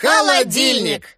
Холодильник!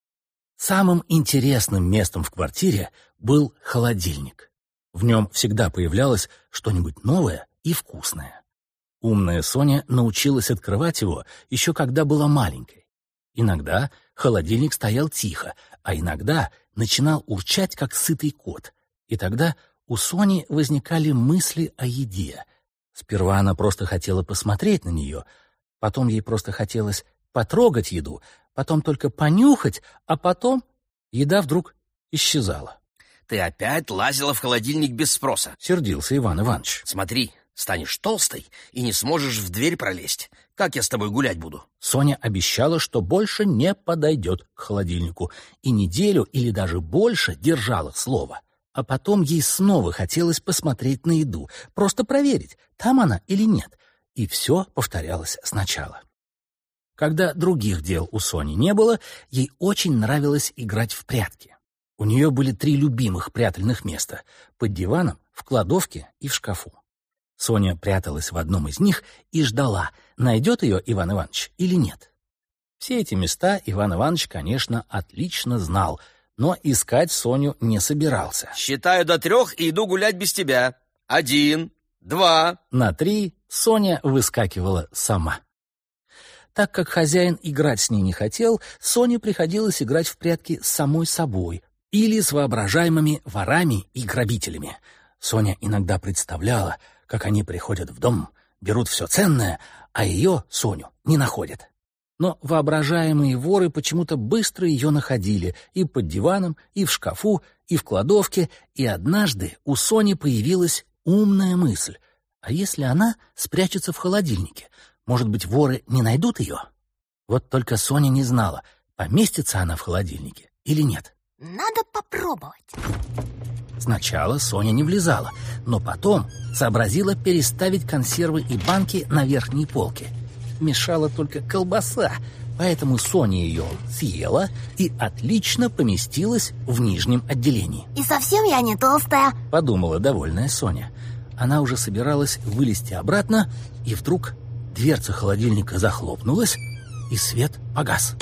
Самым интересным местом в квартире был холодильник. В нем всегда появлялось что-нибудь новое и вкусное. Умная Соня научилась открывать его еще когда была маленькой. Иногда холодильник стоял тихо, а иногда начинал урчать, как сытый кот. И тогда у Сони возникали мысли о еде. Сперва она просто хотела посмотреть на нее, потом ей просто хотелось потрогать еду, потом только понюхать, а потом еда вдруг исчезала. Ты опять лазила в холодильник без спроса. Сердился Иван Иванович. Смотри, станешь толстой и не сможешь в дверь пролезть. Как я с тобой гулять буду? Соня обещала, что больше не подойдет к холодильнику, и неделю или даже больше держала слово. А потом ей снова хотелось посмотреть на еду, просто проверить, там она или нет. И все повторялось сначала. Когда других дел у Сони не было, ей очень нравилось играть в прятки. У нее были 3 любимых прятальных места — под диваном, в кладовке и в шкафу. Соня пряталась в одном из них и ждала, найдет ее Иван Иванович или нет. Все эти места Иван Иванович, конечно, отлично знал, но искать Соню не собирался. Считаю до 3 и иду гулять без тебя. 1, 2. На 3 Соня выскакивала сама. Так как хозяин играть с ней не хотел, Соне приходилось играть в прятки с самой собой или с воображаемыми ворами и грабителями. Соня иногда представляла, как они приходят в дом, берут все ценное, а ее, Соню, не находят. Но воображаемые воры почему-то быстро ее находили и под диваном, и в шкафу, и в кладовке, и однажды у Сони появилась умная мысль. А если она спрячется в холодильнике? Может быть, воры не найдут ее? Вот только Соня не знала, поместится она в холодильнике или нет. Надо попробовать. Сначала Соня не влезала, но потом сообразила переставить консервы и банки на верхние полки. Мешала только колбаса, поэтому Соня ее съела и отлично поместилась в нижнем отделении. И совсем я не толстая, подумала довольная Соня. Она уже собиралась вылезти обратно, и вдруг дверца холодильника захлопнулась, и свет погас.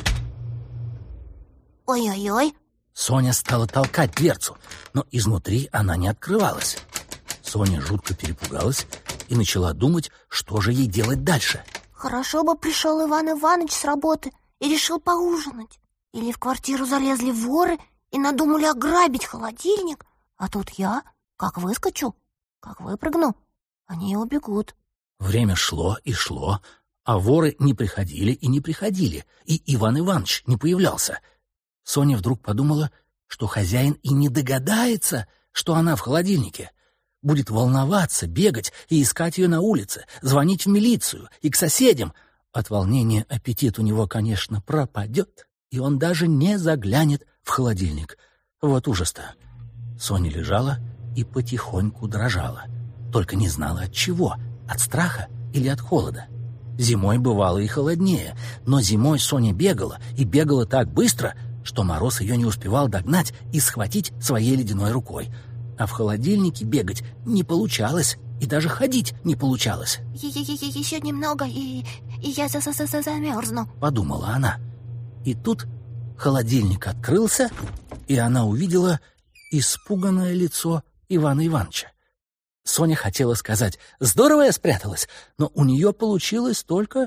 Ой-ой-ой. Соня стала толкать дверцу, но изнутри она не открывалась. Соня жутко перепугалась и начала думать, что же ей делать дальше. Хорошо бы пришел Иван Иванович с работы и решил поужинать. Или в квартиру залезли воры и надумали ограбить холодильник, а тут я, как выскочу, как выпрыгну, они и убегут. Время шло и шло, а воры не приходили и не приходили, и Иван Иванович не появлялся. Соня вдруг подумала, что хозяин и не догадается, что она в холодильнике. Будет волноваться, бегать и искать ее на улице, звонить в милицию и к соседям. От волнения аппетит у него, конечно, пропадет, и он даже не заглянет в холодильник. Вот ужас-то. Соня лежала и потихоньку дрожала, только не знала от чего, от страха или от холода. Зимой бывало и холоднее, но зимой Соня бегала, и бегала так быстро, что мороз ее не успевал догнать и схватить своей ледяной рукой. А в холодильнике бегать не получалось, и даже ходить не получалось. Еще немного, и я замерзну, подумала она. И тут холодильник открылся, и она увидела испуганное лицо Ивана Ивановича. Соня хотела сказать «Здорово я спряталась», но у нее получилось только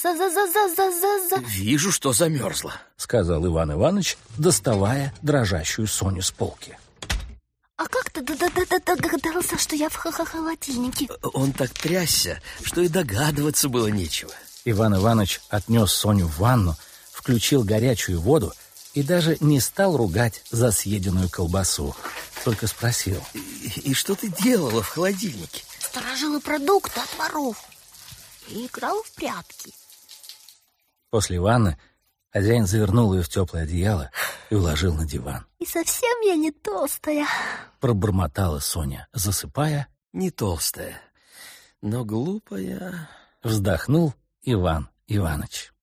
«Вижу, что замерзла», — сказал Иван Иванович, доставая дрожащую Соню с полки. А как ты догадался, что я в холодильнике? Он так трясся, что и догадываться было нечего. Иван Иванович отнес Соню в ванну, включил горячую воду и даже не стал ругать за съеденную колбасу, только спросил: И что ты делала в холодильнике? Сторожила продукты от воров и играла в прятки. После ванны хозяин завернул ее в теплое одеяло и уложил на диван. И совсем я не толстая, пробормотала Соня, засыпая. Не толстая, но глупая, вздохнул Иван Иванович.